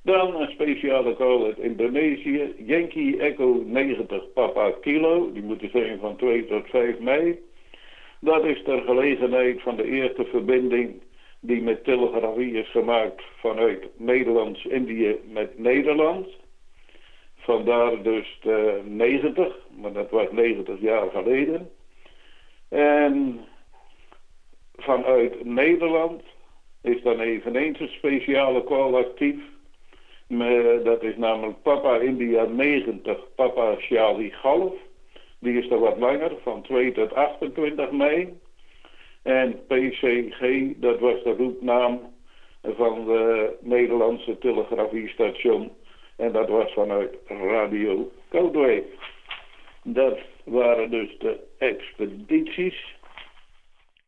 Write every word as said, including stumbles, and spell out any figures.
Dan een speciale call uit Indonesië. Yankee Echo negentig Papa Kilo. Die moeten zijn van twee tot vijf mei. Dat is ter gelegenheid van de eerste verbinding die met telegrafie is gemaakt vanuit Nederlands-Indië met Nederland. Vandaar dus de negentig, maar dat was negentig jaar geleden. En vanuit Nederland is dan eveneens een speciale call actief. Dat is namelijk Papa India negentig, Papa Charlie Golf. Die is er wat langer, van twee tot achtentwintig mei. En P C G, dat was de roepnaam van de Nederlandse telegrafiestation. En dat was vanuit Radio Koudewijk. Dat waren dus de expedities.